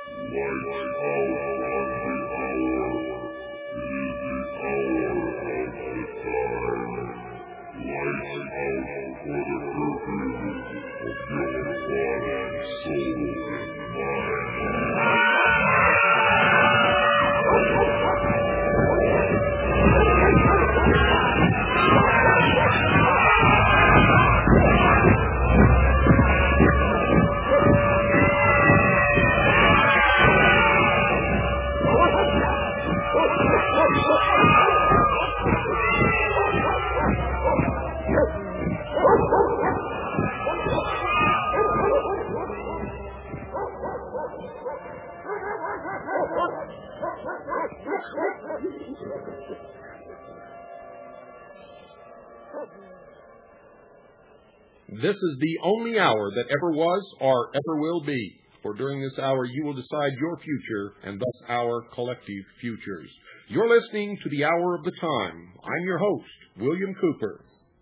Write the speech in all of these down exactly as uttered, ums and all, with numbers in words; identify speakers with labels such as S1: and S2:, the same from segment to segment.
S1: This is the only hour that ever was or ever will be, for during this hour you will decide your future and thus our collective futures. You're listening to the Hour of the Time. I'm your host, William Cooper.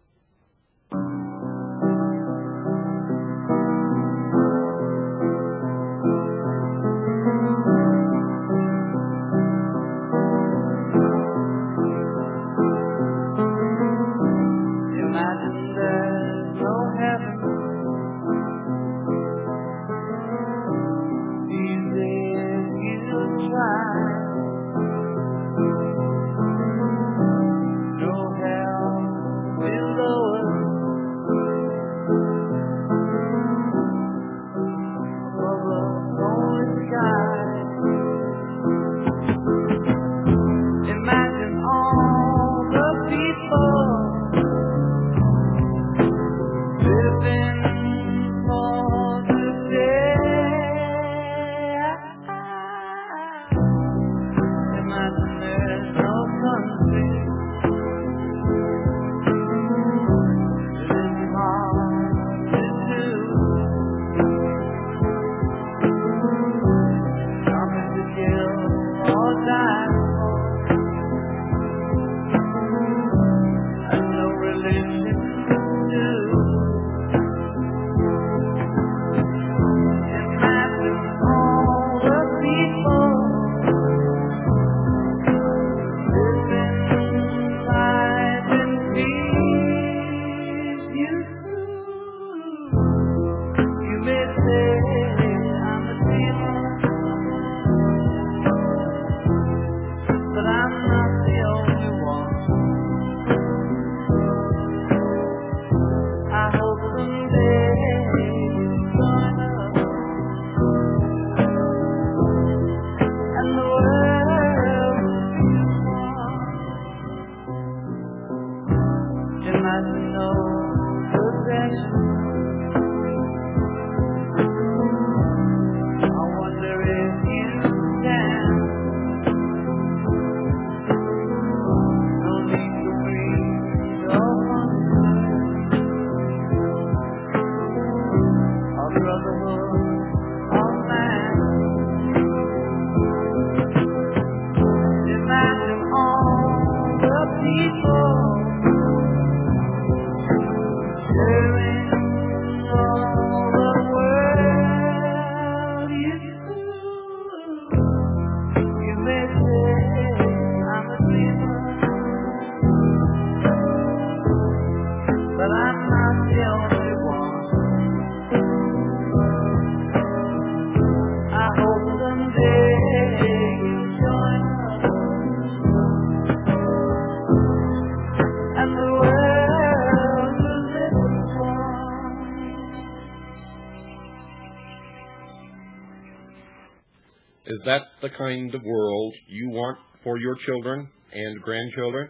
S1: Is that the kind of world you want for your children and grandchildren?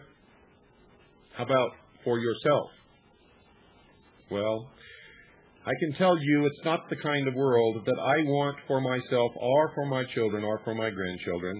S1: How about for yourself? Well, I can tell you it's not the kind of world that I want for myself or for my children or for my grandchildren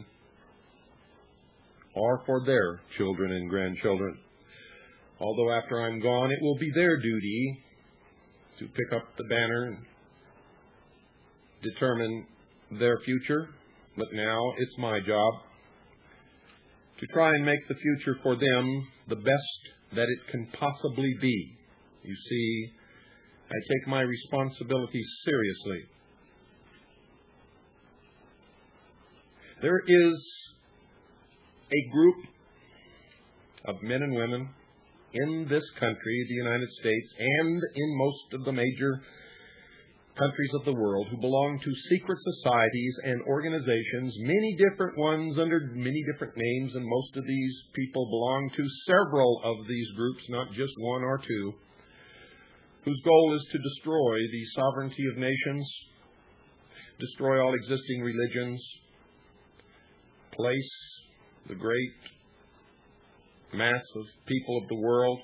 S1: or for their children and grandchildren. Although after I'm gone, it will be their duty to pick up the banner and determine their future. But now it's my job to try and make the future for them the best that it can possibly be. You see, I take my responsibilities seriously. There is a group of men and women in this country, the United States, and in most of the major countries of the world who belong to secret societies and organizations, many different ones under many different names, and most of these people belong to several of these groups, not just one or two, whose goal is to destroy the sovereignty of nations, destroy all existing religions, place the great mass of people of the world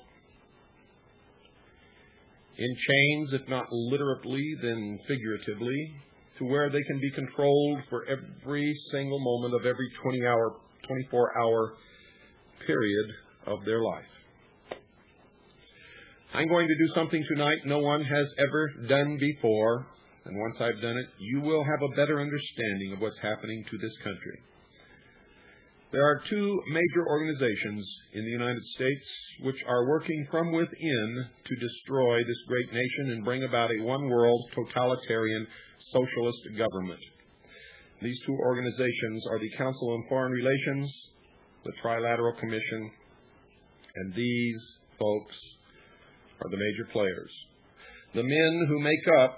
S1: in chains, if not literally, then figuratively, to where they can be controlled for every single moment of every twenty-hour, twenty-four hour period of their life. I'm going to do something tonight no one has ever done before, and once I've done it, you will have a better understanding of what's happening to this country. There are two major organizations in the United States which are working from within to destroy this great nation and bring about a one-world, totalitarian, socialist government. These two organizations are the Council on Foreign Relations, the Trilateral Commission, and these folks are the major players. The men who make up,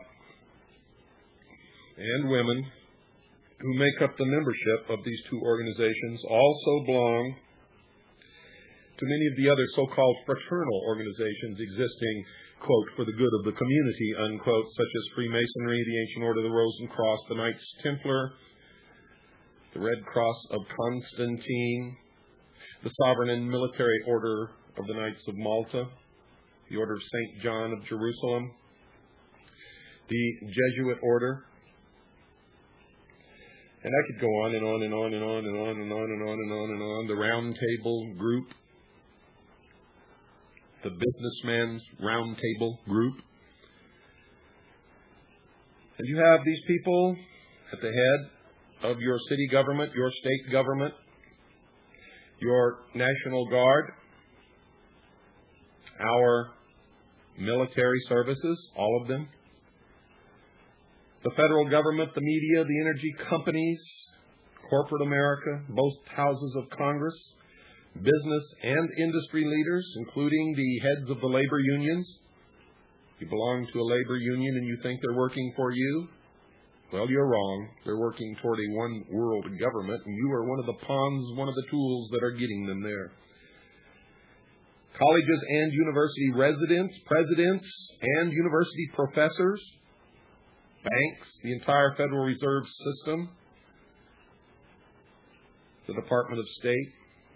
S1: and women, who make up the membership of these two organizations also belong to many of the other so-called fraternal organizations existing, quote, for the good of the community, unquote, such as Freemasonry, the Ancient Order of the Rose and Cross, the Knights Templar, the Red Cross of Constantine, the Sovereign and Military Order of the Knights of Malta, the Order of Saint John of Jerusalem, the Jesuit Order. And I could go on and on and on and on and on and on and on and on and on. The Round Table Group, the Businessman's Round Table Group. And you have these people at the head of your city government, your state government, your National Guard, our military services, all of them. The federal government, the media, the energy companies, corporate America, both houses of Congress, business and industry leaders, including the heads of the labor unions. You belong to a labor union and you think they're working for you? Well, you're wrong. They're working toward a one-world government, and you are one of the pawns, one of the tools that are getting them there. Colleges and university residents, presidents, and university professors, banks, the entire Federal Reserve System, the Department of State,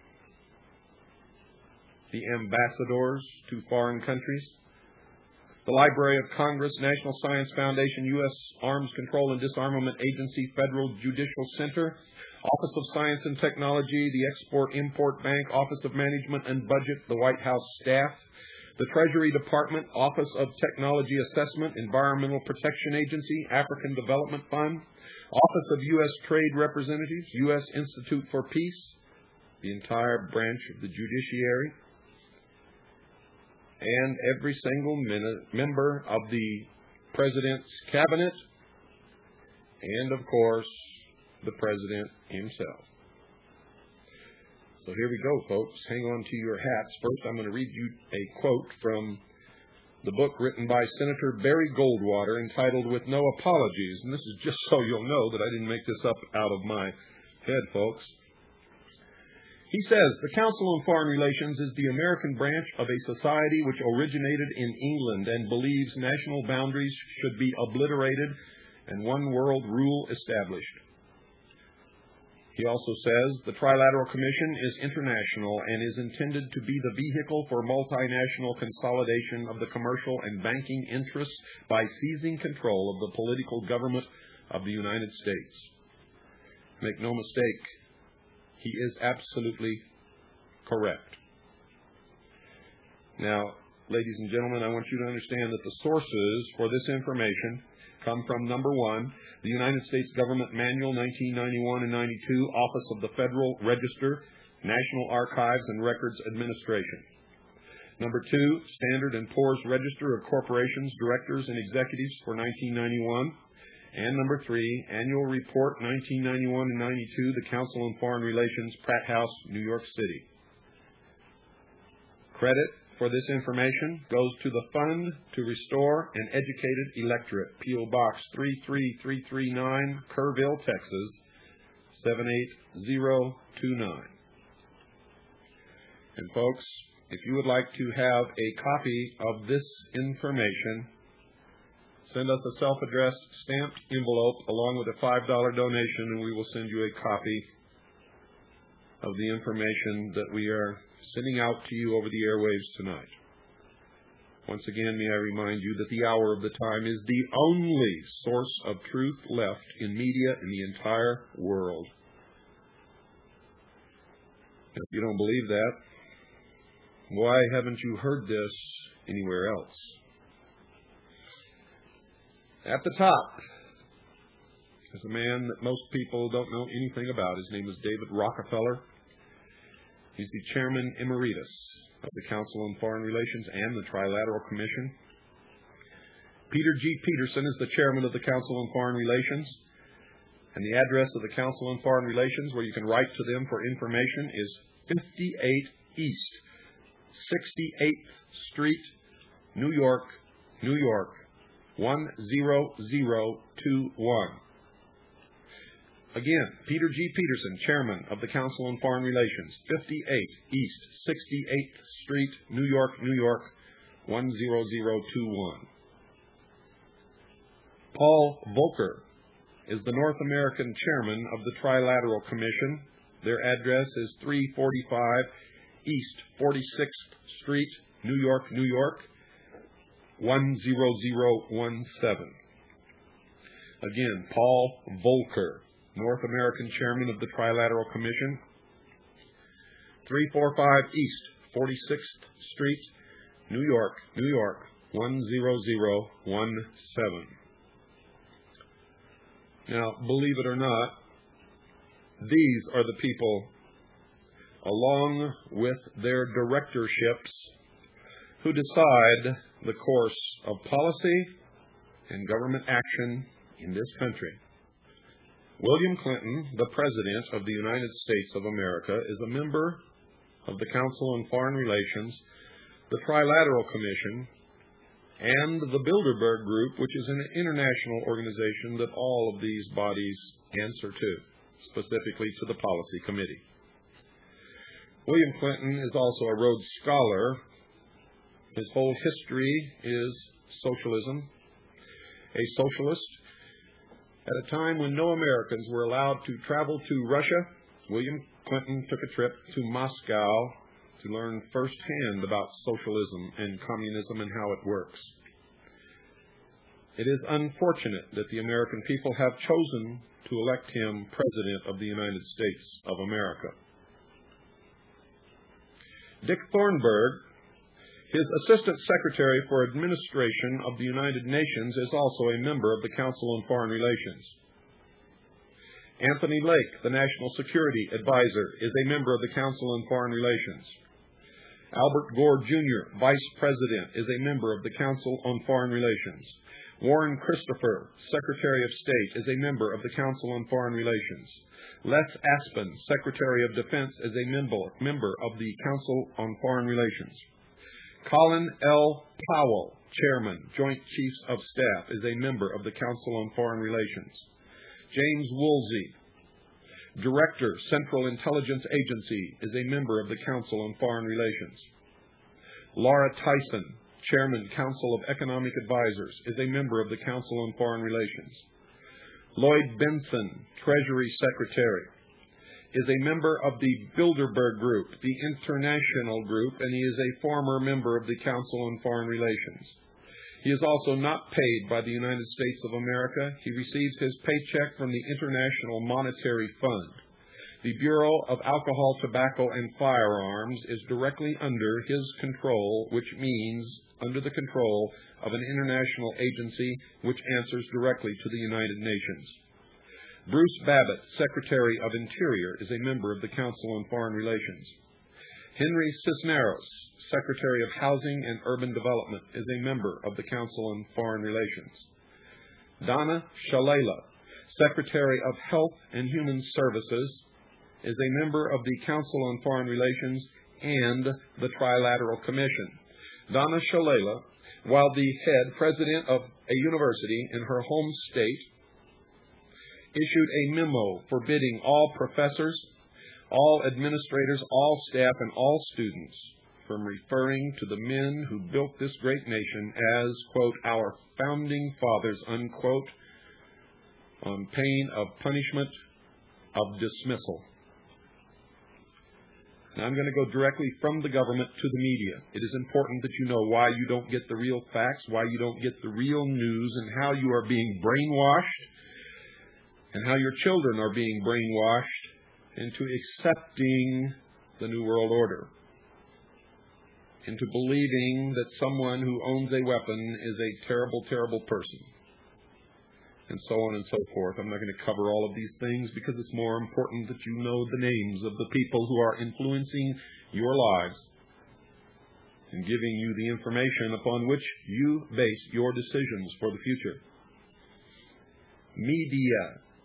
S1: the ambassadors to foreign countries, the Library of Congress, National Science Foundation, U S Arms Control and Disarmament Agency, Federal Judicial Center, Office of Science and Technology, the Export-Import Bank, Office of Management and Budget, the White House staff, the Treasury Department, Office of Technology Assessment, Environmental Protection Agency, African Development Fund, Office of U S Trade Representatives, U S Institute for Peace, the entire branch of the judiciary, and every single minute, member of the President's Cabinet, and, of course, the President himself. So here we go, folks. Hang on to your hats. First, I'm going to read you a quote from the book written by Senator Barry Goldwater entitled With No Apologies. And this is just so you'll know that I didn't make this up out of my head, folks. He says, the Council on Foreign Relations is the American branch of a society which originated in England and believes national boundaries should be obliterated and one world rule established. He also says the Trilateral Commission is international and is intended to be the vehicle for multinational consolidation of the commercial and banking interests by seizing control of the political government of the United States. Make no mistake, he is absolutely correct. Now, ladies and gentlemen, I want you to understand that the sources for this information come from, number one, the United States Government Manual nineteen ninety-one and ninety-two, Office of the Federal Register, National Archives and Records Administration. Number two, Standard and Poor's Register of Corporations, Directors, and Executives for nineteen ninety-one. And number three, Annual Report nineteen ninety-one and ninety-two, the Council on Foreign Relations, Pratt House, New York City. Credit for this information goes to the Fund to Restore an Educated Electorate, P O. Box three three three three nine, Kerrville, Texas, seven eight zero two nine. And folks, if you would like to have a copy of this information, send us a self-addressed stamped envelope along with a five dollar donation, and we will send you a copy of the information that we are sending out to you over the airwaves tonight. Once again, may I remind you that the Hour of the Time is the only source of truth left in media in the entire world. If you don't believe that, why haven't you heard this anywhere else? At the top is a man that most people don't know anything about. His name is David Rockefeller. He's the Chairman Emeritus of the Council on Foreign Relations and the Trilateral Commission. Peter G. Peterson is the Chairman of the Council on Foreign Relations. And the address of the Council on Foreign Relations, where you can write to them for information, is fifty-eight East sixty-eighth Street, New York, New York, one zero zero two one. Again, Peter G. Peterson, Chairman of the Council on Foreign Relations, fifty-eight East sixty-eighth Street, New York, New York, one zero zero two one. Paul Volcker is the North American Chairman of the Trilateral Commission. Their address is three forty-five East forty-sixth Street, New York, New York, one zero zero one seven. Again, Paul Volcker, North American Chairman of the Trilateral Commission, three forty-five East forty-sixth Street, New York, New York, one zero zero one seven. Now, believe it or not, these are the people, along with their directorships, who decide the course of policy and government action in this country. William Clinton, the President of the United States of America, is a member of the Council on Foreign Relations, the Trilateral Commission, and the Bilderberg Group, which is an international organization that all of these bodies answer to, specifically to the Policy Committee. William Clinton is also a Rhodes Scholar. His whole history is socialism. A socialist. At a time when no Americans were allowed to travel to Russia, William Clinton took a trip to Moscow to learn firsthand about socialism and communism and how it works. It is unfortunate that the American people have chosen to elect him President of the United States of America. Dick Thornburgh, his Assistant Secretary for Administration of the United Nations, is also a member of the Council on Foreign Relations. Anthony Lake, the National Security Advisor, is a member of the Council on Foreign Relations. Albert Gore, Junior, Vice President, is a member of the Council on Foreign Relations. Warren Christopher, Secretary of State, is a member of the Council on Foreign Relations. Les Aspin, Secretary of Defense, is a member, member of the Council on Foreign Relations. Colin L. Powell, Chairman, Joint Chiefs of Staff, is a member of the Council on Foreign Relations. James Woolsey, Director, Central Intelligence Agency, is a member of the Council on Foreign Relations. Laura Tyson, Chairman, Council of Economic Advisors, is a member of the Council on Foreign Relations. Lloyd Benson, Treasury Secretary, is a member of the Bilderberg Group, the international group, and he is a former member of the Council on Foreign Relations. He is also not paid by the United States of America. He receives his paycheck from the International Monetary Fund. The Bureau of Alcohol, Tobacco, and Firearms is directly under his control, which means under the control of an international agency which answers directly to the United Nations. Bruce Babbitt, Secretary of Interior, is a member of the Council on Foreign Relations. Henry Cisneros, Secretary of Housing and Urban Development, is a member of the Council on Foreign Relations. Donna Shalala, Secretary of Health and Human Services, is a member of the Council on Foreign Relations and the Trilateral Commission. Donna Shalala, while the head president of a university in her home state, issued a memo forbidding all professors, all administrators, all staff, and all students from referring to the men who built this great nation as, quote, our founding fathers, unquote, on pain of punishment of dismissal. Now, I'm going to go directly from the government to the media. It is important that you know why you don't get the real facts, why you don't get the real news, and how you are being brainwashed, and how your children are being brainwashed into accepting the New World Order, into believing that someone who owns a weapon is a terrible, terrible person, and so on and so forth. I'm not going to cover all of these things because it's more important that you know the names of the people who are influencing your lives and giving you the information upon which you base your decisions for the future. Media.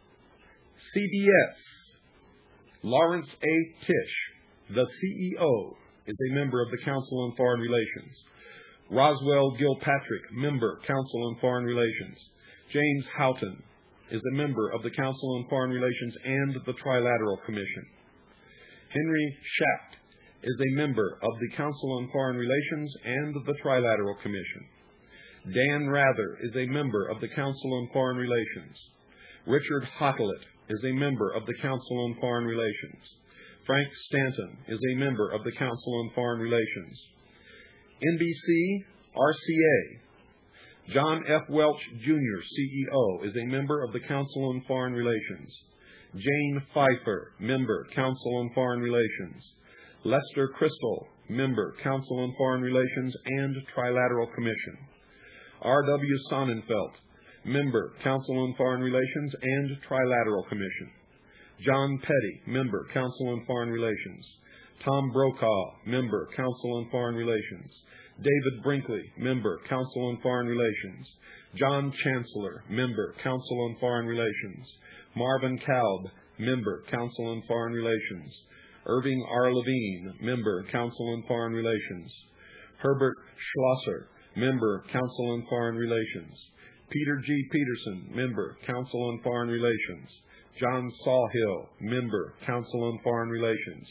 S1: C B S. Lawrence A. Tisch, the C E O, is a member of the Council on Foreign Relations. Roswell Gilpatrick, member, Council on Foreign Relations. James Houghton is a member of the Council on Foreign Relations and the Trilateral Commission. Henry Schacht is a member of the Council on Foreign Relations and the Trilateral Commission. Dan Rather is a member of the Council on Foreign Relations. Richard Hotelet is a member of the Council on Foreign Relations. Frank Stanton is a member of the Council on Foreign Relations. N B C, R C A. John F. Welch, Junior, C E O, is a member of the Council on Foreign Relations. Jane Pfeiffer, member, Council on Foreign Relations. Lester Crystal, member, Council on Foreign Relations and Trilateral Commission. R W Sonnenfeld, member, Council on Foreign Relations and Trilateral Commission. John Petty, member, Council on Foreign Relations. Tom Brokaw, member, Council on Foreign Relations. David Brinkley, member, Council on Foreign Relations. John Chancellor, member, Council on Foreign Relations. Marvin Kalb, member, Council on Foreign Relations. Irving R. Levine, member, Council on Foreign Relations. Herbert Schlosser, member, Council on Foreign Relations. Peter G. Peterson, member, Council on Foreign Relations. John Sawhill, member, Council on Foreign Relations.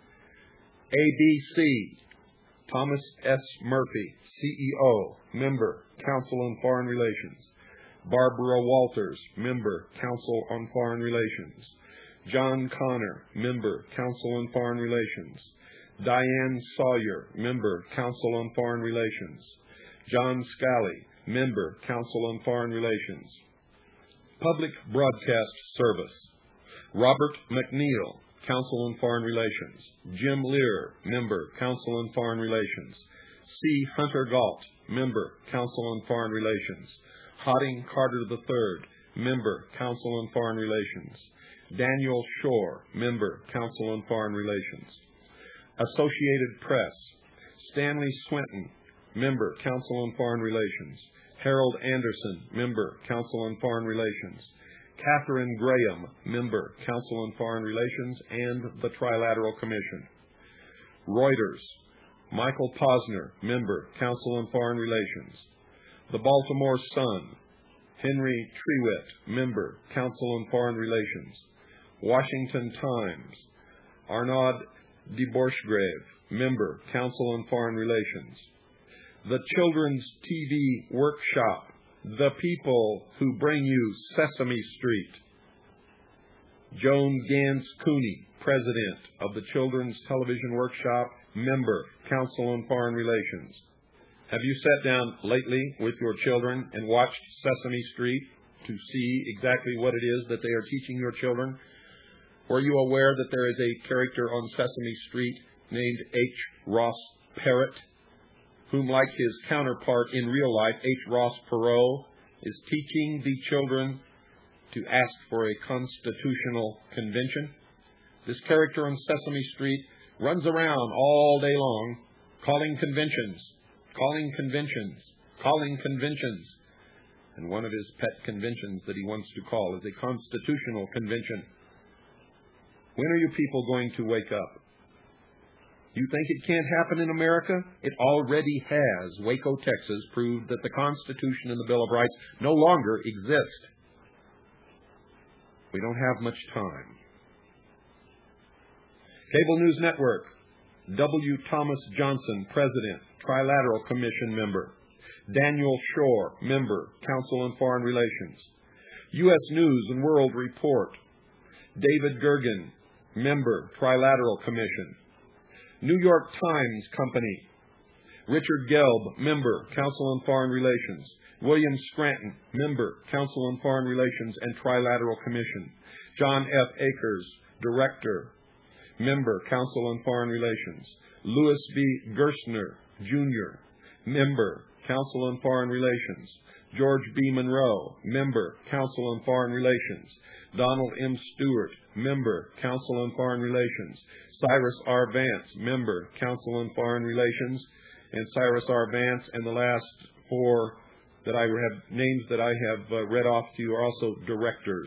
S1: A B C, Thomas S. Murphy, C E O, member, Council on Foreign Relations. Barbara Walters, member, Council on Foreign Relations. John Connor, member, Council on Foreign Relations. Diane Sawyer, member, Council on Foreign Relations. John Scally, member, Council on Foreign Relations. Public Broadcast Service. Robert McNeil, Council on Foreign Relations. Jim Lear, member, Council on Foreign Relations. C. Hunter Galt, member, Council on Foreign Relations. Hotting Carter the third, member, Council on Foreign Relations. Daniel Shore, member, Council on Foreign Relations. Associated Press. Stanley Swinton, member, Council on Foreign Relations. Harold Anderson, member, Council on Foreign Relations. Catherine Graham, member, Council on Foreign Relations and the Trilateral Commission. Reuters. Michael Posner, member, Council on Foreign Relations. The Baltimore Sun. Henry Trewitt, member, Council on Foreign Relations. Washington Times. Arnaud de Borchgrave, member, Council on Foreign Relations. The Children's T V Workshop. The People Who Bring You Sesame Street. Joan Gans Cooney, president of the Children's Television Workshop, member, Council on Foreign Relations. Have you sat down lately with your children and watched Sesame Street to see exactly what it is that they are teaching your children? Were you aware that there is a character on Sesame Street named H. Ross Parrott, whom, like his counterpart in real life, H. Ross Perot, is teaching the children to ask for a constitutional convention? This character on Sesame Street runs around all day long calling conventions, calling conventions, calling conventions. And one of his pet conventions that he wants to call is a constitutional convention. When are you people going to wake up? You think it can't happen in America? It already has. Waco, Texas proved that the Constitution and the Bill of Rights no longer exist. We don't have much time. Cable News Network, W. Thomas Johnson, President, Trilateral Commission member. Daniel Shore, member, Council on Foreign Relations. U S News and World Report, David Gergen, member, Trilateral Commission. New York Times Company, Richard Gelb, member, Council on Foreign Relations. William Scranton, member, Council on Foreign Relations and Trilateral Commission. John F. Akers, director, member, Council on Foreign Relations. Louis V. Gerstner, Junior, member, Council on Foreign Relations. George B. Monroe, member, Council on Foreign Relations. Donald M. Stewart, member, Council on Foreign Relations. Cyrus R. Vance, member, Council on Foreign Relations. And Cyrus R. Vance and the last four that I have, names that I have uh, read off to you are also directors.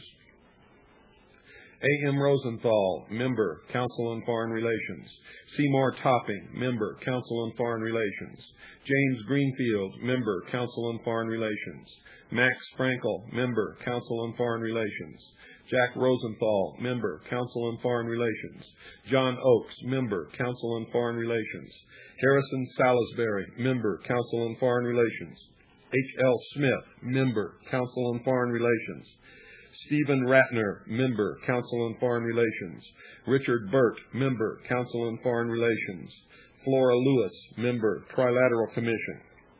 S1: A M Rosenthal, member, Council on Foreign Relations. Seymour Topping, member, Council on Foreign Relations. James Greenfield, member, Council on Foreign Relations. Max Frankel, member, Council on Foreign Relations. Jack Rosenthal, member, Council on Foreign Relations. John Oakes, member, Council on Foreign Relations. Harrison Salisbury, member, Council on Foreign Relations. H L Smith, member, Council on Foreign Relations. Stephen Ratner, member, Council on Foreign Relations. Richard Burt, member, Council on Foreign Relations. Flora Lewis, member, Trilateral Commission.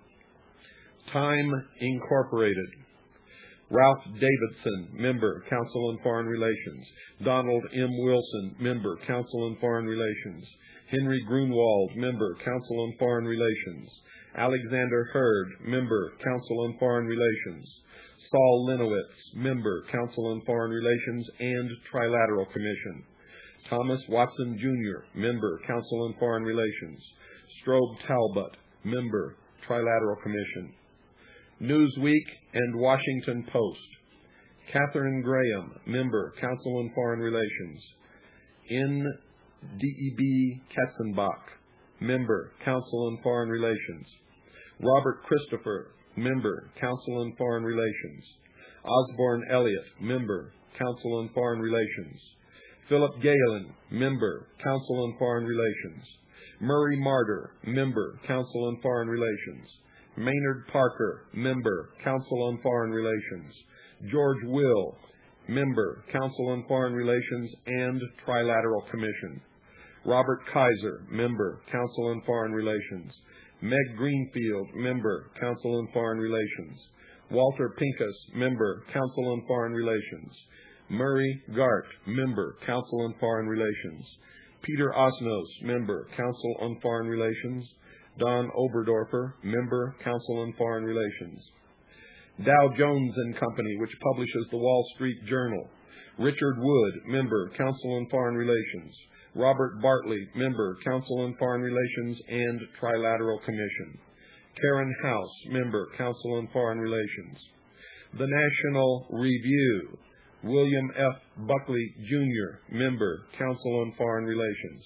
S1: Time Incorporated. Ralph Davidson, member, Council on Foreign Relations. Donald M. Wilson, member, Council on Foreign Relations. Henry Grunwald, member, Council on Foreign Relations. Alexander Hurd, member, Council on Foreign Relations. Saul Lenowitz, member, Council on Foreign Relations and Trilateral Commission. Thomas Watson, Junior, member, Council on Foreign Relations. Strobe Talbot, member, Trilateral Commission. Newsweek and Washington Post. Catherine Graham, member, Council on Foreign Relations. N. D E B Katzenbach, member, Council on Foreign Relations. Robert Christopher, member, Council on Foreign Relations. Osborne Elliott, member, Council on Foreign Relations. Philip Galen, member, Council on Foreign Relations. Murray Martyr, member, Council on Foreign Relations. Maynard Parker, member, Council on Foreign Relations. George Will, member, Council on Foreign Relations and Trilateral Commission. Robert Kaiser, member, Council on Foreign Relations. Meg Greenfield, member, Council on Foreign Relations. Walter Pincus, member, Council on Foreign Relations. Murray Gart, member, Council on Foreign Relations. Peter Osnos, member, Council on Foreign Relations. Don Oberdorfer, member, Council on Foreign Relations. Dow Jones and Company, which publishes the Wall Street Journal. Richard Wood, member, Council on Foreign Relations. Robert Bartley, member, Council on Foreign Relations and Trilateral Commission. Karen House, member, Council on Foreign Relations. The National Review. William F. Buckley, Junior, member, Council on Foreign Relations.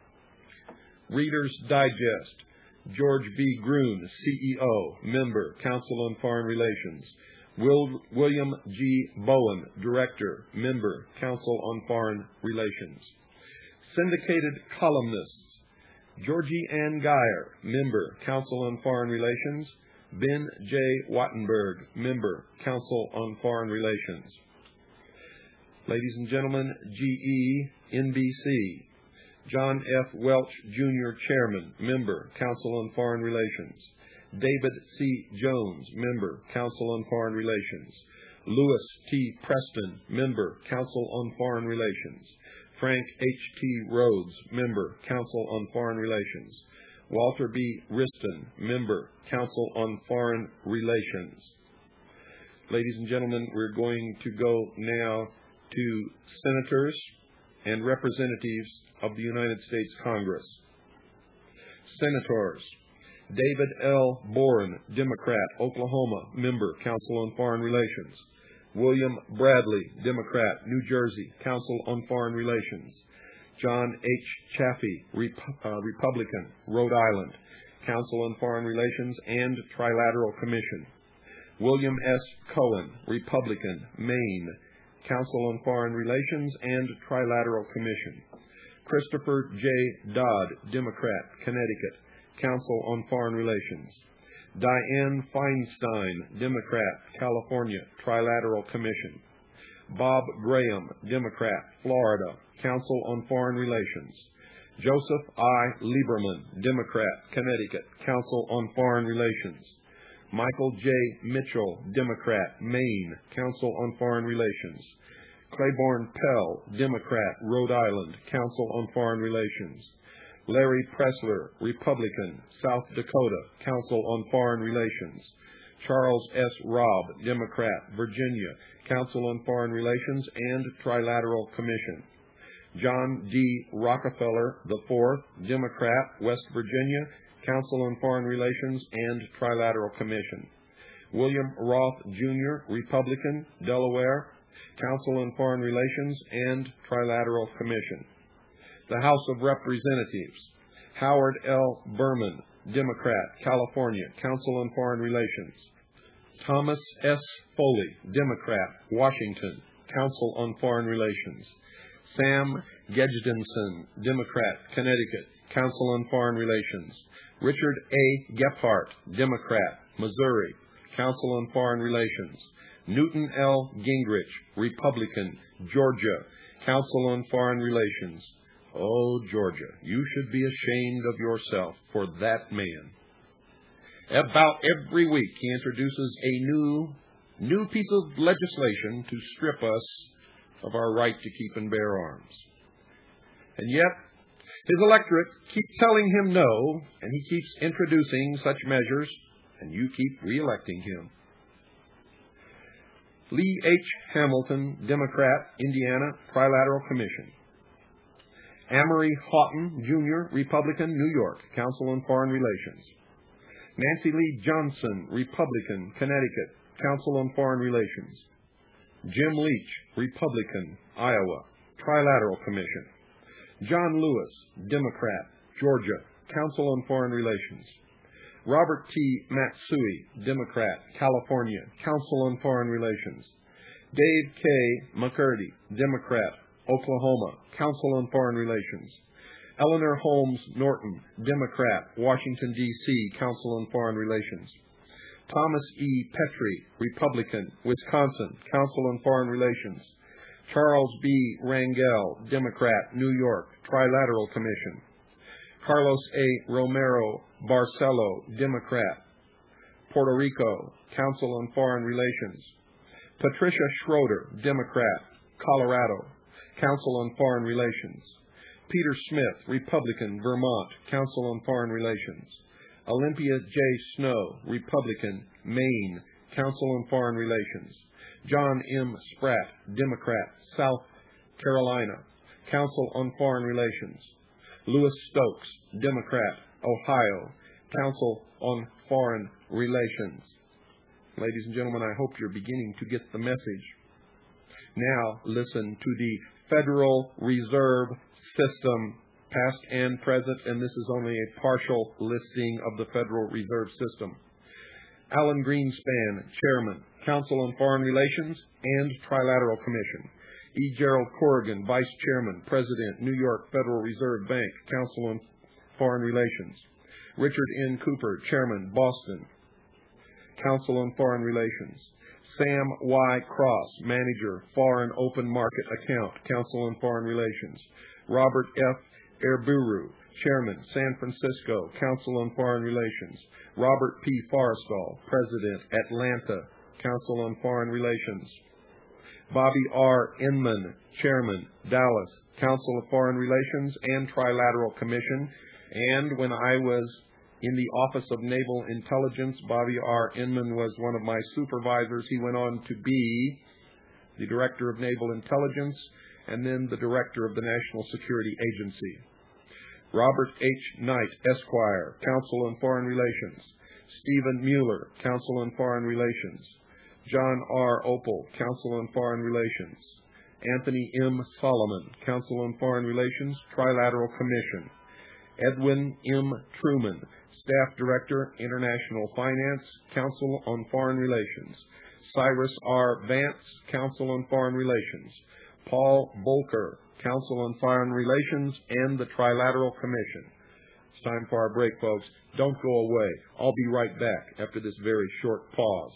S1: Reader's Digest. George B. Gruen, C E O, member, Council on Foreign Relations. Will, William G. Bowen, director, member, Council on Foreign Relations. Syndicated columnists. Georgie Ann Geyer, member, Council on Foreign Relations. Ben J. Wattenberg, member, Council on Foreign Relations. Ladies and gentlemen, G E, N B C. John F. Welch, Junior, chairman, member, Council on Foreign Relations. David C. Jones, member, Council on Foreign Relations. Louis T. Preston, member, Council on Foreign Relations. Frank H. T. Rhodes, member, Council on Foreign Relations. Walter B. Wriston, member, Council on Foreign Relations. Ladies and gentlemen, we're going to go now to senators and representatives of the United States Congress. Senators. David L. Boren, Democrat, Oklahoma, member, Council on Foreign Relations. William Bradley, Democrat, New Jersey, Council on Foreign Relations. John H. Chaffee, Rep- uh, Republican, Rhode Island, Council on Foreign Relations and Trilateral Commission. William S. Cohen, Republican, Maine, Council on Foreign Relations and Trilateral Commission. Christopher J. Dodd, Democrat, Connecticut, Council on Foreign Relations. Dianne Feinstein, Democrat, California, Trilateral Commission. Bob Graham, Democrat, Florida, Council on Foreign Relations. Joseph I. Lieberman, Democrat, Connecticut, Council on Foreign Relations. Michael J. Mitchell, Democrat, Maine, Council on Foreign Relations. Claiborne Pell, Democrat, Rhode Island, Council on Foreign Relations. Larry Pressler, Republican, South Dakota, Council on Foreign Relations. Charles S. Robb, Democrat, Virginia, Council on Foreign Relations and Trilateral Commission. John D. Rockefeller the fourth, Democrat, West Virginia, Council on Foreign Relations and Trilateral Commission. William Roth, Junior, Republican, Delaware, Council on Foreign Relations and Trilateral Commission. The House of Representatives. Howard L. Berman, Democrat, California, Council on Foreign Relations. Thomas S. Foley, Democrat, Washington, Council on Foreign Relations. Sam Gedgensen, Democrat, Connecticut, Council on Foreign Relations. Richard A. Gephardt, Democrat, Missouri, Council on Foreign Relations. Newton L. Gingrich, Republican, Georgia, Council on Foreign Relations. Oh, Georgia, you should be ashamed of yourself for that man. About every week he introduces a new, new piece of legislation to strip us of our right to keep and bear arms. And yet, his electorate keeps telling him no, and he keeps introducing such measures, and you keep re-electing him. Lee H. Hamilton, Democrat, Indiana, Trilateral Commission. Amory Houghton, Junior, Republican, New York, Council on Foreign Relations. Nancy Lee Johnson, Republican, Connecticut, Council on Foreign Relations. Jim Leach, Republican, Iowa, Trilateral Commission. John Lewis, Democrat, Georgia, Council on Foreign Relations. Robert T. Matsui, Democrat, California, Council on Foreign Relations. Dave K. McCurdy, Democrat, Oklahoma, Council on Foreign Relations. Eleanor Holmes Norton, Democrat, Washington, D C, Council on Foreign Relations. Thomas E. Petrie, Republican, Wisconsin, Council on Foreign Relations. Charles B. Rangel, Democrat, New York, Trilateral Commission. Carlos A. Romero Barcelo, Democrat, Puerto Rico, Council on Foreign Relations. Patricia Schroeder, Democrat, Colorado, Council on Foreign Relations. Peter Smith, Republican, Vermont, Council on Foreign Relations. Olympia J. Snow, Republican, Maine, Council on Foreign Relations. John M. Spratt, Democrat, South Carolina, Council on Foreign Relations. Louis Stokes, Democrat, Ohio, Council on Foreign Relations. Ladies and gentlemen, I hope you're beginning to get the message. Now listen to the Federal Reserve System, past and present, and this is only a partial listing of the Federal Reserve System. Alan Greenspan, Chairman, Council on Foreign Relations and Trilateral Commission. E. Gerald Corrigan, Vice Chairman, President, New York Federal Reserve Bank, Council on Foreign Relations. Richard N. Cooper, Chairman, Boston, Council on Foreign Relations. Sam Y. Cross, Manager, Foreign Open Market Account, Council on Foreign Relations. Robert F. Erburu, Chairman, San Francisco, Council on Foreign Relations. Robert P. Forrestal, President, Atlanta, Council on Foreign Relations. Bobby R. Inman, Chairman, Dallas, Council of Foreign Relations and Trilateral Commission. And when I was in the Office of Naval Intelligence, Bobby R. Inman was one of my supervisors. He went on to be the Director of Naval Intelligence and then the Director of the National Security Agency. Robert H. Knight, Esquire, Counsel on Foreign Relations. Stephen Mueller, Counsel on Foreign Relations. John R. Opel, Counsel on Foreign Relations. Anthony M. Solomon, Counsel on Foreign Relations, Trilateral Commission. Edwin M. Truman, Staff Director, International Finance, Council on Foreign Relations. Cyrus R. Vance, Council on Foreign Relations. Paul Volcker, Council on Foreign Relations, and the Trilateral Commission. It's time for our break, folks. Don't go away. I'll be right back after this very short pause.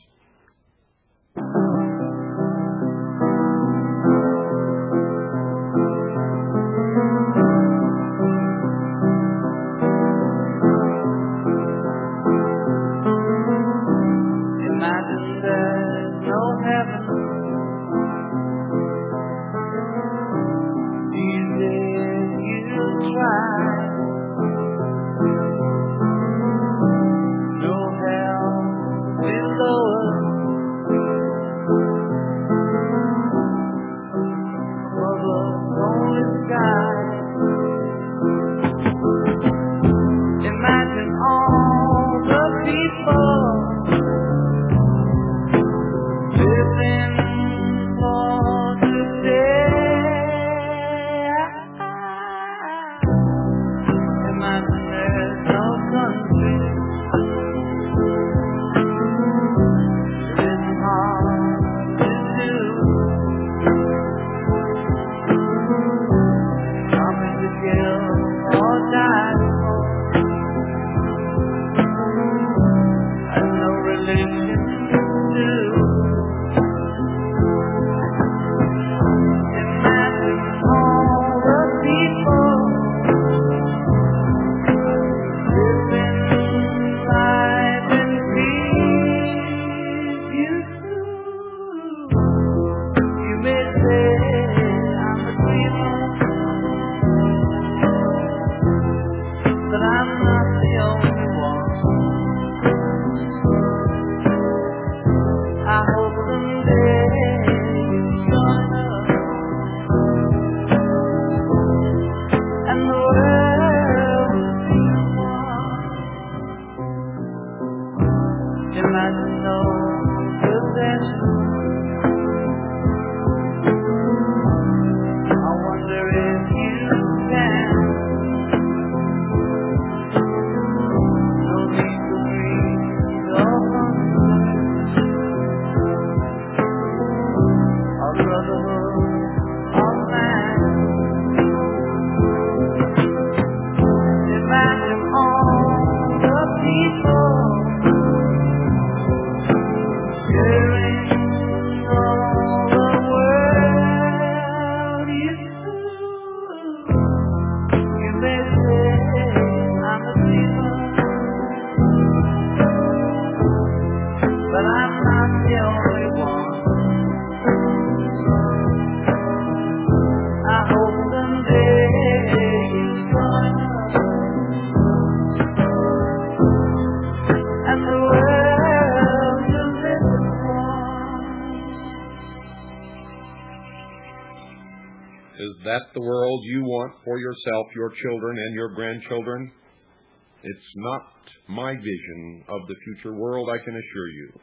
S1: Is that the world you want for yourself, your children, and your grandchildren? It's not my vision of the future world, I can assure you.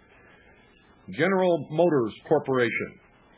S1: General Motors Corporation.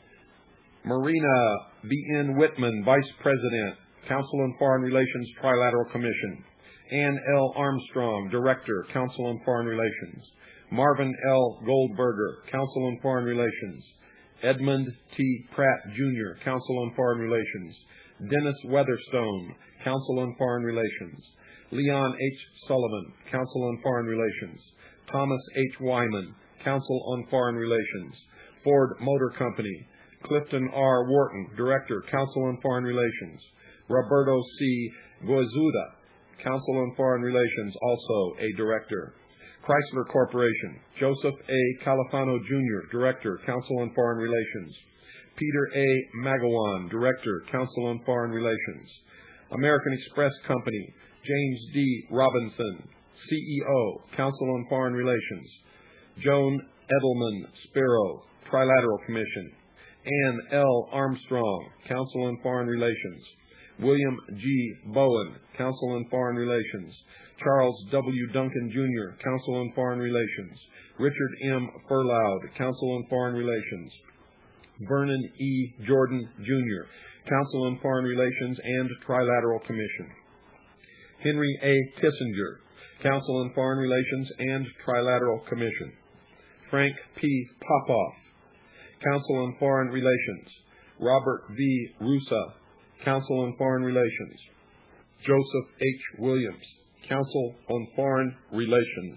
S1: Marina B N. Whitman, Vice President, Council on Foreign Relations, Trilateral Commission. Ann L. Armstrong, Director, Council on Foreign Relations. Marvin L. Goldberger, Council on Foreign Relations. Edmund T. Pratt, Junior, Council on Foreign Relations. Dennis Weatherstone, Council on Foreign Relations. Leon H. Sullivan, Council on Foreign Relations. Thomas H. Wyman, Council on Foreign Relations. Ford Motor Company. Clifton R. Wharton, Director, Council on Foreign Relations. Roberto C. Goizuda, Council on Foreign Relations, also a Director. Chrysler Corporation. Joseph A. Califano, Junior, Director, Council on Foreign Relations. Peter A. Magawan, Director, Council on Foreign Relations. American Express Company. James D. Robinson, C E O, Council on Foreign Relations. Joan Edelman Sparrow, Trilateral Commission. Ann L. Armstrong, Council on Foreign Relations. William G. Bowen, Counsel on Foreign Relations. Charles W. Duncan, Junior, Counsel on Foreign Relations. Richard M. Furloud, Counsel on Foreign Relations. Vernon E. Jordan, Junior, Counsel on Foreign Relations and Trilateral Commission. Henry A. Kissinger, Counsel on Foreign Relations and Trilateral Commission. Frank P. Popoff, Counsel on Foreign Relations. Robert V. Rusa, Counsel on Foreign Relations. Joseph H. Williams, Counsel on Foreign Relations.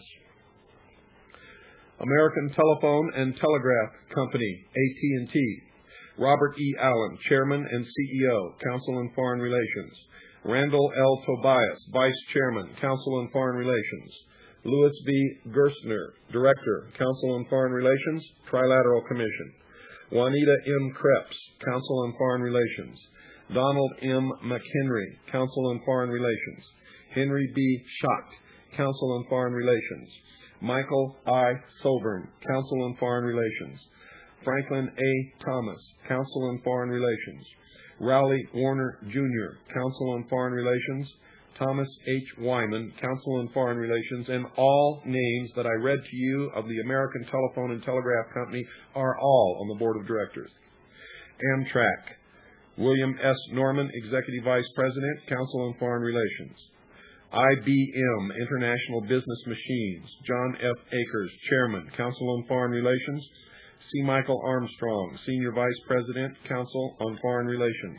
S1: American Telephone and Telegraph Company, A T and T. Robert E. Allen, Chairman and C E O, Counsel on Foreign Relations. Randall L. Tobias, Vice Chairman, Counsel on Foreign Relations. Louis V. Gerstner, Director, Counsel on Foreign Relations, Trilateral Commission. Juanita M. Krebs, Counsel on Foreign Relations. Donald M. McHenry, Counsel on Foreign Relations. Henry B. Schacht, Counsel on Foreign Relations. Michael I. Soburn, Counsel on Foreign Relations. Franklin A. Thomas, Counsel on Foreign Relations. Rowley Warner, Junior, Counsel on Foreign Relations. Thomas H. Wyman, Counsel on Foreign Relations, and all names that I read to you of the American Telephone and Telegraph Company are all on the Board of Directors. Amtrak. William S. Norman, Executive Vice President, Counsel on Foreign Relations. I B M, International Business Machines, John F. Akers, Chairman, Counsel on Foreign Relations. C. Michael Armstrong, Senior Vice President, Counsel on Foreign Relations.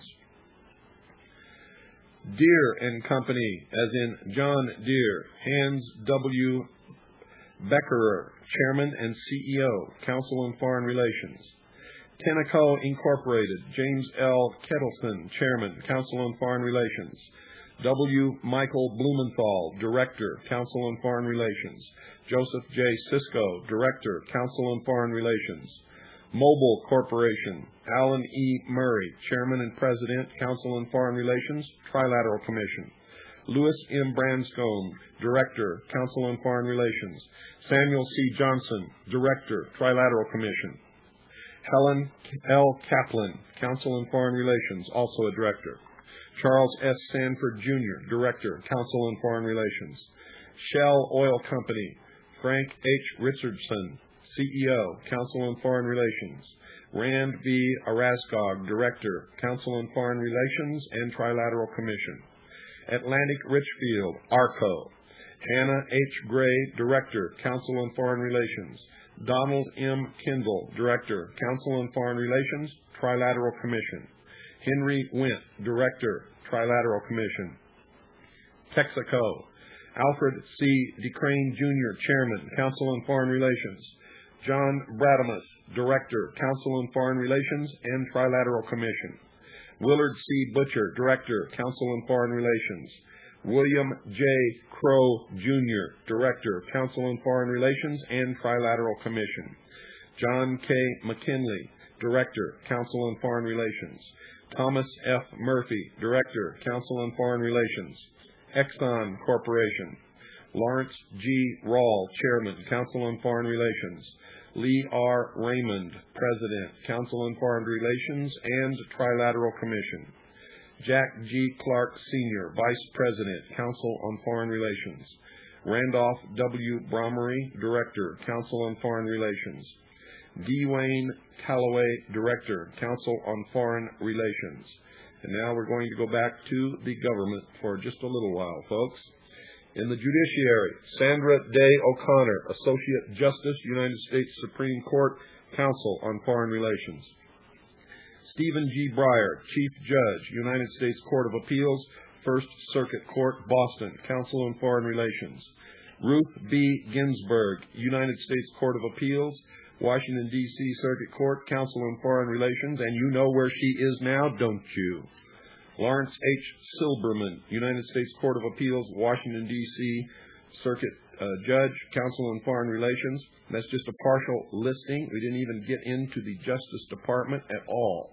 S1: Deere and Company, as in John Deere. Hans W. Beckerer, Chairman and C E O, Counsel on Foreign Relations. Tenneco Incorporated, James L. Kettleson, Chairman, Counsel on Foreign Relations. W. Michael Blumenthal, Director, Counsel on Foreign Relations. Joseph J. Cisco, Director, Counsel on Foreign Relations. Mobil Corporation, Alan E. Murray, Chairman and President, Counsel on Foreign Relations, Trilateral Commission. Louis M. Branscombe, Director, Counsel on Foreign Relations. Samuel C. Johnson, Director, Trilateral Commission. Helen L. Kaplan, Counsel on Foreign Relations, also a Director. Charles S. Sanford, Junior, Director, Counsel on Foreign Relations. Shell Oil Company, Frank H. Richardson, C E O, Counsel on Foreign Relations. Rand V. Araskog, Director, Counsel on Foreign Relations and Trilateral Commission. Atlantic Richfield, ARCO. Hannah H. Gray, Director, Counsel on Foreign Relations. Donald M. Kendall, Director, Counsel on Foreign Relations, Trilateral Commission. Henry Wendt, Director, Trilateral Commission. Texaco. Alfred C. DeCrane, Junior, Chairman, Counsel on Foreign Relations. John Bradamus, Director, Counsel on Foreign Relations and Trilateral Commission. Willard C. Butcher, Director, Counsel on Foreign Relations. William J. Crow, Junior, Director, Counsel on Foreign Relations and Trilateral Commission. John K. McKinley, Director, Counsel on Foreign Relations. Thomas F. Murphy, Director, Counsel on Foreign Relations. Exxon Corporation. Lawrence G. Rawl, Chairman, Counsel on Foreign Relations. Lee R. Raymond, President, Counsel on Foreign Relations and Trilateral Commission. Jack G. Clark, Senior, Vice President, Counsel on Foreign Relations. Randolph W. Bromery, Director, Counsel on Foreign Relations. D. Wayne Calloway, Director, Counsel on Foreign Relations. And now we're going to go back to the government for just a little while, folks. In the judiciary, Sandra Day O'Connor, Associate Justice, United States Supreme Court, Counsel on Foreign Relations. Stephen G. Breyer, Chief Judge, United States Court of Appeals, First Circuit Court, Boston, Counsel on Foreign Relations. Ruth B. Ginsburg, United States Court of Appeals, Washington, D C Circuit Court, Counsel on Foreign Relations, and you know where she is now, don't you? Lawrence H. Silberman, United States Court of Appeals, Washington, D C Circuit uh, Judge, Counsel on Foreign Relations. That's just a partial listing. We didn't even get into the Justice Department at all.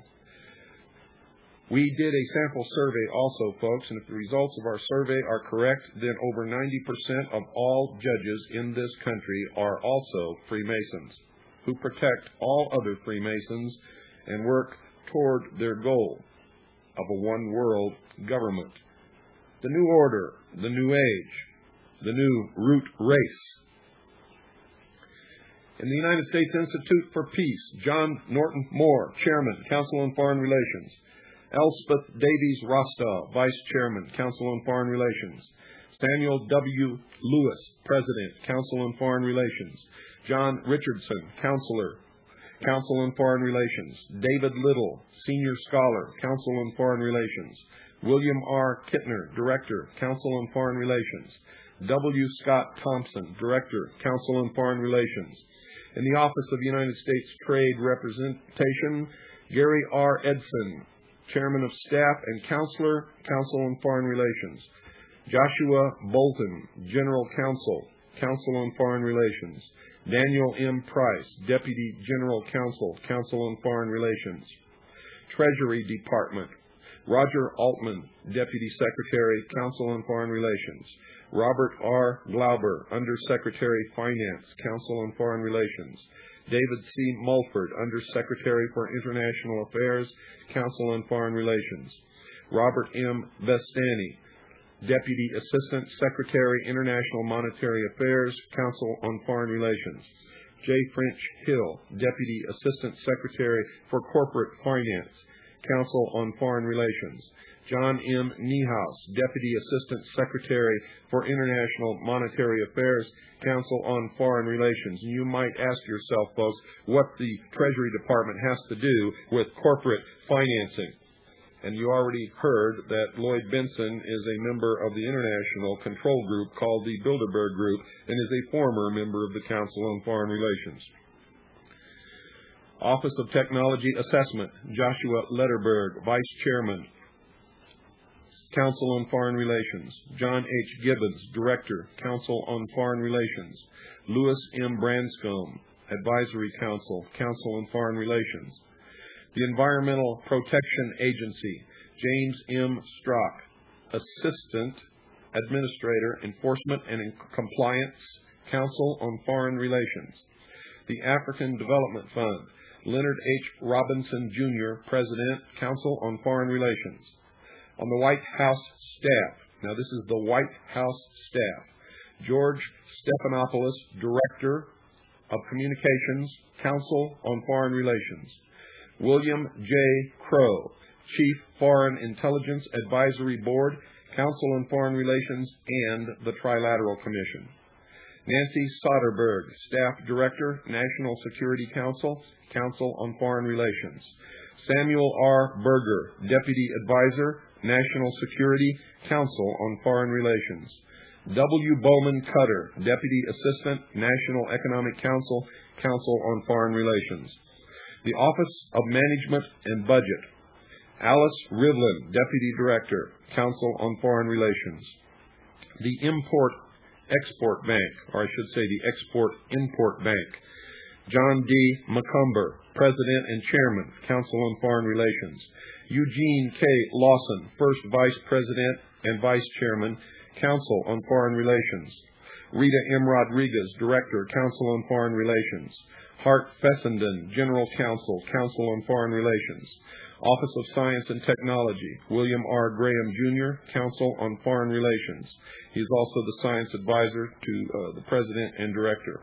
S1: We did a sample survey also, folks, and if the results of our survey are correct, then over ninety percent of all judges in this country are also Freemasons, who protect all other Freemasons and work toward their goal. of a one-world government. The new order, the new age, the new root race. In the United States Institute for Peace, John Norton Moore, Chairman, Council on Foreign Relations. Elspeth Davies Rostow, Vice Chairman, Council on Foreign Relations. Samuel W. Lewis, President, Council on Foreign Relations. John Richardson, Counselor, Council on Foreign Relations. David Little, Senior Scholar, Council on Foreign Relations. William R. Kittner, Director, Council on Foreign Relations. W. Scott Thompson, Director, Council on Foreign Relations. In the Office of United States Trade Representation, Gary R. Edson, Chairman of Staff and Counselor, Council on Foreign Relations. Joshua Bolton, General Counsel, Council on Foreign Relations. Daniel M. Price, Deputy General Counsel, Council on Foreign Relations. Treasury Department, Roger Altman, Deputy Secretary, Council on Foreign Relations. Robert R. Glauber, Undersecretary, Finance, Council on Foreign Relations. David C. Mulford, Undersecretary for International Affairs, Council on Foreign Relations. Robert M. Vestani, Deputy Assistant Secretary, International Monetary Affairs, Council on Foreign Relations. J. French Hill, Deputy Assistant Secretary for Corporate Finance, Council on Foreign Relations. John M. Niehaus, Deputy Assistant Secretary for International Monetary Affairs, Council on Foreign Relations. And you might ask yourself, folks, what the Treasury Department has to do with corporate financing. And you already heard that Lloyd Benson is a member of the international control group called the Bilderberg Group and is a former member of the Council on Foreign Relations. Office of Technology Assessment, Joshua Lederberg, Vice Chairman, Council on Foreign Relations. John H. Gibbons, Director, Council on Foreign Relations. Louis M. Branscombe, Advisory Council, Council on Foreign Relations. The Environmental Protection Agency, James M. Strock, Assistant Administrator, Enforcement and Compliance, Council on Foreign Relations. The African Development Fund, Leonard H. Robinson, Junior, President, Council on Foreign Relations. On the White House staff, now this is the White House staff, George Stephanopoulos, Director of Communications, Council on Foreign Relations. William J. Crow, Chief Foreign Intelligence Advisory Board, Council on Foreign Relations, and the Trilateral Commission. Nancy Soderberg, Staff Director, National Security Council, Council on Foreign Relations. Samuel R. Berger, Deputy Advisor, National Security, Council on Foreign Relations. W. Bowman Cutter, Deputy Assistant, National Economic Council, Council on Foreign Relations. The Office of Management and Budget, Alice Rivlin, Deputy Director, Council on Foreign Relations. The Import-Export Bank, or I should say the Export-Import Bank, John D. McCumber, President and Chairman, Council on Foreign Relations. Eugene K. Lawson, First Vice President and Vice Chairman, Council on Foreign Relations. Rita M. Rodriguez, Director, Council on Foreign Relations. Hart Fessenden, General Counsel, Council on Foreign Relations. Office of Science and Technology, William R. Graham, Junior, Council on Foreign Relations. He is also the Science Advisor to uh, the President and Director.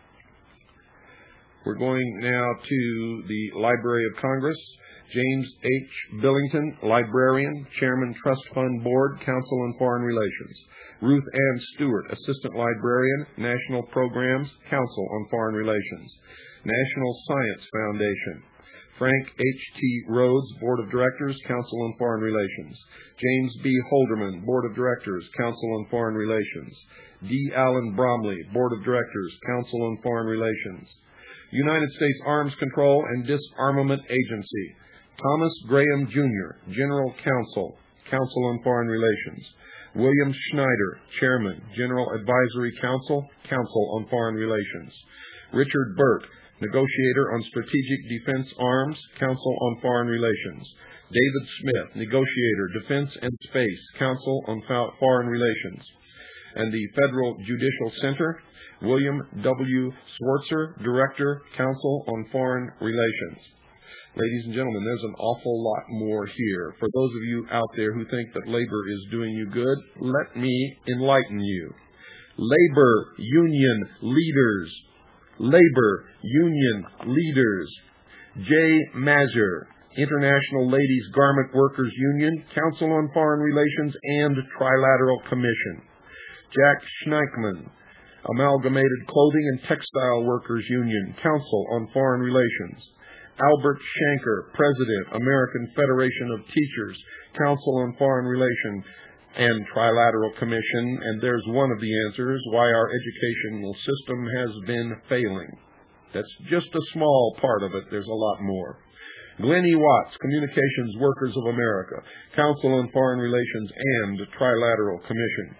S1: We're going now to the Library of Congress. James H. Billington, Librarian, Chairman, Trust Fund Board, Council on Foreign Relations. Ruth Ann Stewart, Assistant Librarian, National Programs, Council on Foreign Relations. National Science Foundation. Frank H T Rhodes, Board of Directors, Council on Foreign Relations. James B. Holderman, Board of Directors, Council on Foreign Relations. D. Allen Bromley, Board of Directors, Council on Foreign Relations. United States Arms Control and Disarmament Agency, Thomas Graham, Junior, General Counsel, Council on Foreign Relations. William Schneider, Chairman, General Advisory Council, Council on Foreign Relations. Richard Burke, Negotiator on Strategic Defense Arms, Council on Foreign Relations. David Smith, Negotiator, Defense and Space, Council on Foreign Relations. And the Federal Judicial Center, William W. Swartzer, Director, Council on Foreign Relations. Ladies and gentlemen, there's an awful lot more here. For those of you out there who think that labor is doing you good, let me enlighten you. Labor union leaders. Labor union leaders. Jay Mazur, International Ladies Garment Workers Union, Council on Foreign Relations, and Trilateral Commission. Jack Schneikman, Amalgamated Clothing and Textile Workers Union, Council on Foreign Relations. Albert Shanker, President, American Federation of Teachers, Council on Foreign Relations, and Trilateral Commission. And there's one of the answers why our educational system has been failing. That's just a small part of it. There's a lot more. Glenn E. Watts, Communications Workers of America, Council on Foreign Relations, and Trilateral Commission.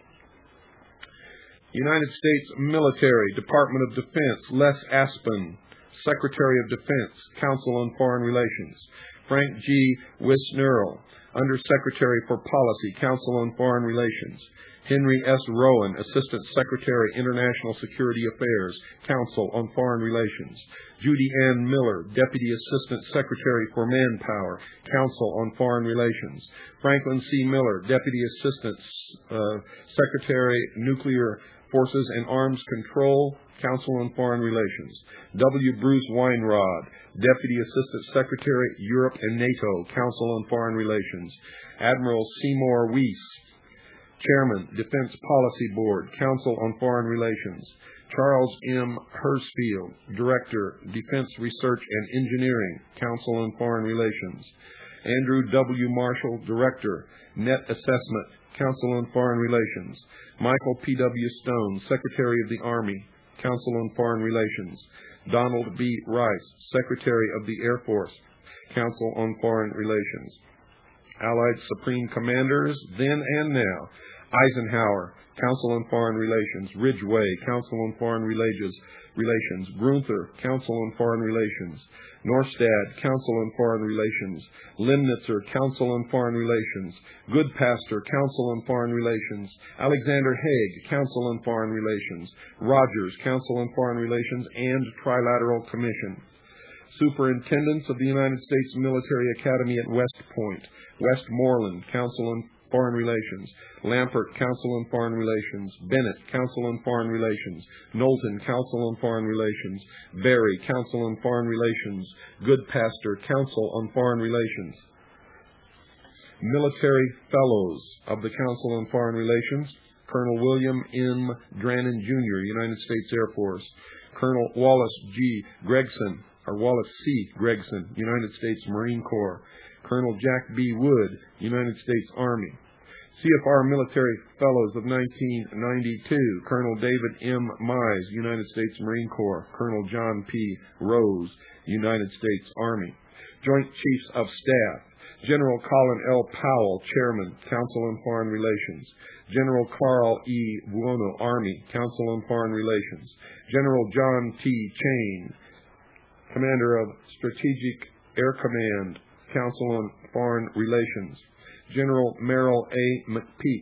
S1: United States Military, Department of Defense, Les Aspin, Secretary of Defense, Council on Foreign Relations. Frank G. Wisnerl, Undersecretary for Policy, Council on Foreign Relations. Henry S. Rowan, Assistant Secretary, International Security Affairs, Council on Foreign Relations. Judy Ann Miller, Deputy Assistant Secretary for Manpower, Council on Foreign Relations. Franklin C. Miller, Deputy Assistant uh, Secretary, Nuclear Forces and Arms Control, Council on Foreign Relations. W. Bruce Weinrod, Deputy Assistant Secretary, Europe and NATO, Council on Foreign Relations. Admiral Seymour Weiss, Chairman, Defense Policy Board, Council on Foreign Relations. Charles M. Hersfield, Director, Defense Research and Engineering, Council on Foreign Relations. Andrew W. Marshall, Director, Net Assessment, Council on Foreign Relations. Michael P. W. Stone, Secretary of the Army, Council on Foreign Relations. Donald B. Rice, Secretary of the Air Force, Council on Foreign Relations. Allied Supreme Commanders, then and now. Eisenhower, Council on Foreign Relations. Ridgway, Council on Foreign Relations. Relations. Grunther, Council on Foreign Relations. Norstad, Council on Foreign Relations. Lemnitzer, Council on Foreign Relations. Goodpaster, Council on Foreign Relations. Alexander Haig, Council on Foreign Relations. Rogers, Council on Foreign Relations, and Trilateral Commission. Superintendents of the United States Military Academy at West Point. Westmoreland, Council on Foreign Relations. Lampert, Council on Foreign Relations. Bennett, Council on Foreign Relations. Knowlton, Council on Foreign Relations. Berry, Council on Foreign Relations. Goodpaster, Council on Foreign Relations. Military Fellows of the Council on Foreign Relations. Colonel William M. Drannon, Junior, United States Air Force. Colonel Wallace G. Gregson, or Wallace C. Gregson, United States Marine Corps. Colonel Jack B. Wood, United States Army. C F R Military Fellows of nineteen ninety-two, Colonel David M. Mize, United States Marine Corps. Colonel John P. Rose, United States Army. Joint Chiefs of Staff. General Colin L. Powell, Chairman, Council on Foreign Relations. General Carl E. Buono, Army, Council on Foreign Relations. General John T. Chain, Commander of Strategic Air Command, Council on Foreign Relations. General Merrill A. McPeak,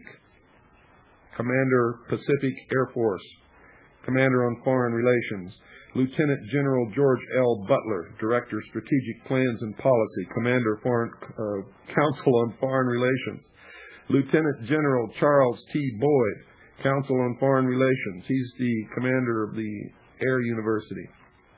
S1: Commander Pacific Air Force, Commander on Foreign Relations. Lieutenant General George L. Butler, Director Strategic Plans and Policy, Commander Foreign uh, Council on Foreign Relations. Lieutenant General Charles T. Boyd, Council on Foreign Relations. He's the commander of the Air University.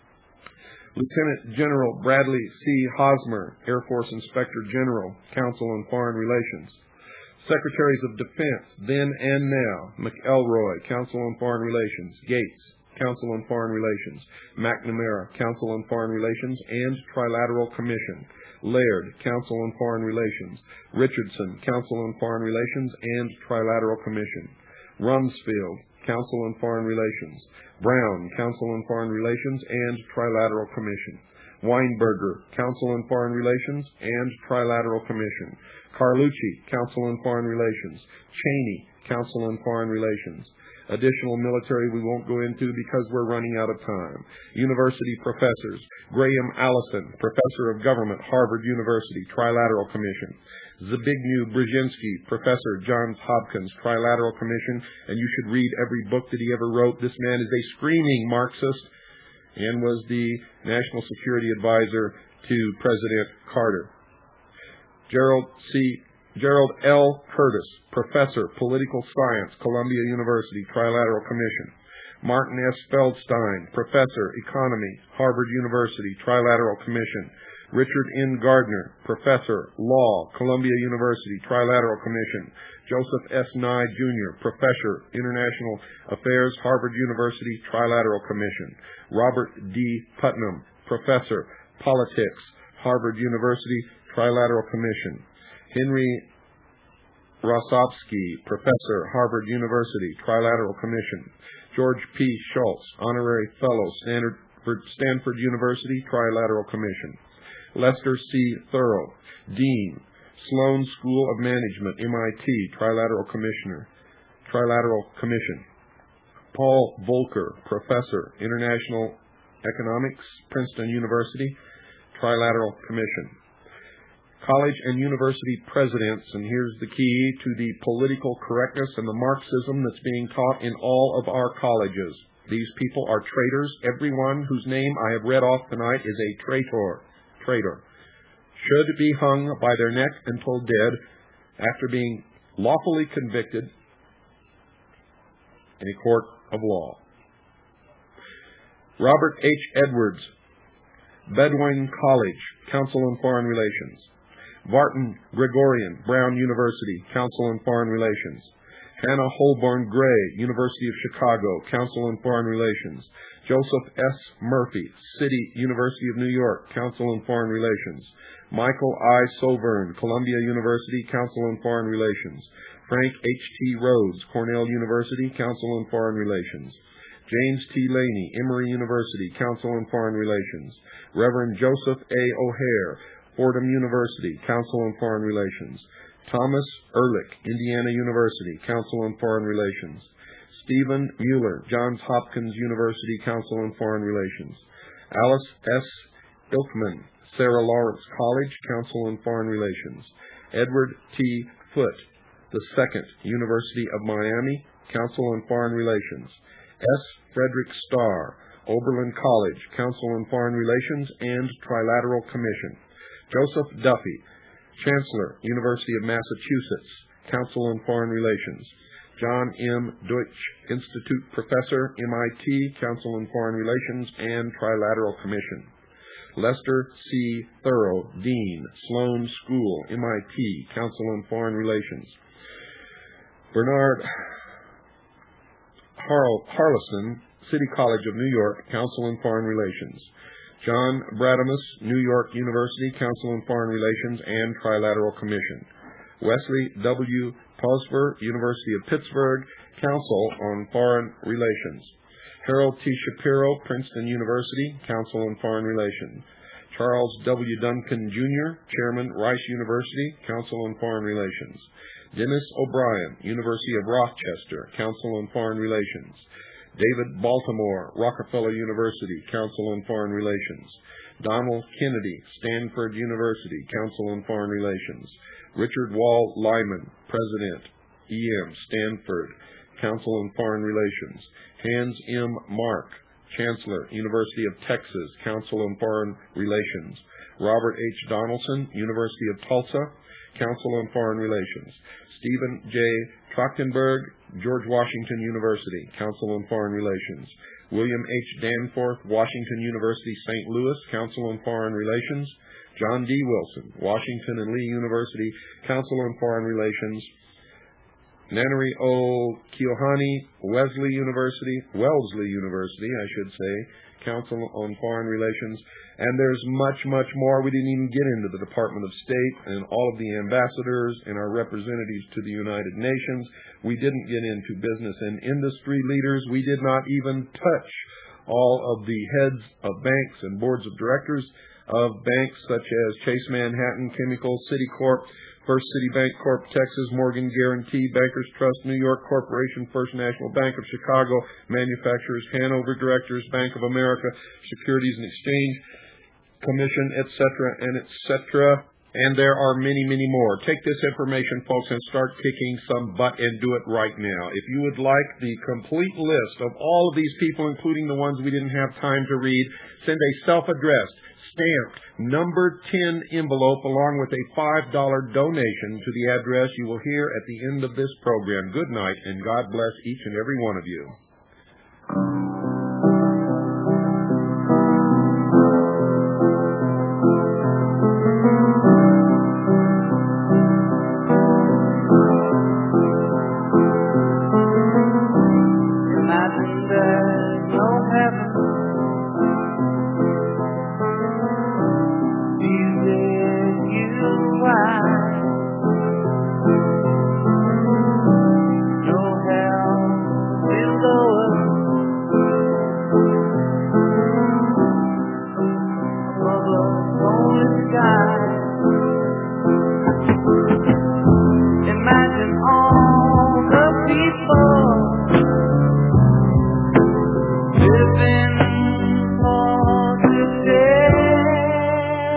S1: Lieutenant General Bradley C. Hosmer, Air Force Inspector General, Council on Foreign Relations. Secretaries of Defense, then and now. McElroy, Council on Foreign Relations. Gates, Council on Foreign Relations. McNamara, Council on Foreign Relations and Trilateral Commission. Laird, Council on Foreign Relations. Richardson, Council on Foreign Relations and Trilateral Commission. Rumsfeld, Council on Foreign Relations. Brown, Council on Foreign Relations and Trilateral Commission. Weinberger, Council on Foreign Relations and Trilateral Commission. Carlucci, Council on Foreign Relations. Cheney, Council on Foreign Relations. Additional military we won't go into because we're running out of time. University professors. Graham Allison, Professor of Government, Harvard University, Trilateral Commission. Zbigniew Brzezinski, Professor, Johns Hopkins, Trilateral Commission, and you should read every book that he ever wrote. This man is a screaming Marxist and was the National Security Advisor to President Carter. Gerald C. Gerald L. Curtis, Professor, Political Science, Columbia University, Trilateral Commission. Martin S. Feldstein, Professor, Economy, Harvard University, Trilateral Commission. Richard N. Gardner, Professor, Law, Columbia University, Trilateral Commission. Joseph S. Nye, Junior, Professor, International Affairs, Harvard University, Trilateral Commission. Robert D. Putnam, Professor, Politics, Harvard University, Trilateral Commission. Henry Rossovsky, Professor, Harvard University, Trilateral Commission. George P. Schultz, Honorary Fellow, Stanford, Stanford University, Trilateral Commission. Lester C. Thurow, Dean, Sloan School of Management, M I T, Trilateral Commissioner, Trilateral Commission. Paul Volcker, Professor, International Economics, Princeton University, Trilateral Commission. College and university presidents, and here's the key to the political correctness and the Marxism that's being taught in all of our colleges. These people are traitors. Everyone whose name I have read off tonight is a traitor. Traitor. Should be hung by their neck until dead after being lawfully convicted in a court of law. Robert H. Edwards, Bedouin College, Council on Foreign Relations. Barton Gregorian, Brown University, Council on Foreign Relations. Hannah Holborn Gray, University of Chicago, Council on Foreign Relations. Joseph S. Murphy, City University of New York, Council on Foreign Relations. Michael I. Sovern, Columbia University, Council on Foreign Relations. Frank H. T. Rhodes, Cornell University, Council on Foreign Relations. James T. Laney, Emory University, Council on Foreign Relations. Reverend Joseph A. O'Hare, Fordham University, Council on Foreign Relations. Thomas Ehrlich, Indiana University, Council on Foreign Relations. Stephen Mueller, Johns Hopkins University, Council on Foreign Relations. Alice S. Ilkman, Sarah Lawrence College, Council on Foreign Relations. Edward T. Foote the Second, University of Miami, Council on Foreign Relations. S. Frederick Starr, Oberlin College, Council on Foreign Relations and Trilateral Commission. Joseph Duffy, Chancellor, University of Massachusetts, Council on Foreign Relations. John M. Deutsch, Institute Professor, M I T, Council on Foreign Relations and Trilateral Commission. Lester C. Thurow, Dean, Sloan School, M I T, Council on Foreign Relations. Bernard Har- Harlison, City College of New York, Council on Foreign Relations. John Bradamus, New York University, Council on Foreign Relations and Trilateral Commission. Wesley W. Posver, University of Pittsburgh, Council on Foreign Relations. Harold T. Shapiro, Princeton University, Council on Foreign Relations. Charles W. Duncan, Junior, Chairman, Rice University, Council on Foreign Relations. Dennis O'Brien, University of Rochester, Council on Foreign Relations. David Baltimore, Rockefeller University, Council on Foreign Relations. Donald Kennedy, Stanford University, Council on Foreign Relations. Richard Wall Lyman, President, E M, Stanford, Council on Foreign Relations. Hans M. Mark, Chancellor, University of Texas, Council on Foreign Relations. Robert H. Donaldson, University of Tulsa, Council on Foreign Relations. Stephen J. Trachtenberg, George Washington University, Council on Foreign Relations. William H. Danforth, Washington University, Saint Louis, Council on Foreign Relations. John D. Wilson, Washington and Lee University, Council on Foreign Relations. Nannery O. Keohane, Wesley University, Wellesley University, I should say, Council on Foreign Relations. And there's much, much more. We didn't even get into the Department of State and all of the ambassadors and our representatives to the United Nations. We didn't get into business and industry leaders. We did not even touch all of the heads of banks and boards of directors of banks such as Chase Manhattan, Chemical, Citicorp, First City Bank Corp, Texas, Morgan Guarantee, Bankers Trust, New York Corporation, First National Bank of Chicago, Manufacturers, Hanover Directors, Bank of America, Securities and Exchange Commission, et cetera, and et cetera. And there are many, many more. Take this information, folks, and start kicking some butt and do it right now. If you would like the complete list of all of these people, including the ones we didn't have time to read, send a self-addressed, stamped, number ten envelope along with a five dollar donation to the address you will hear at the end of this program. Good night, and God bless each and every one of you.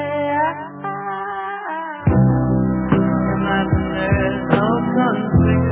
S1: Imagine there's no country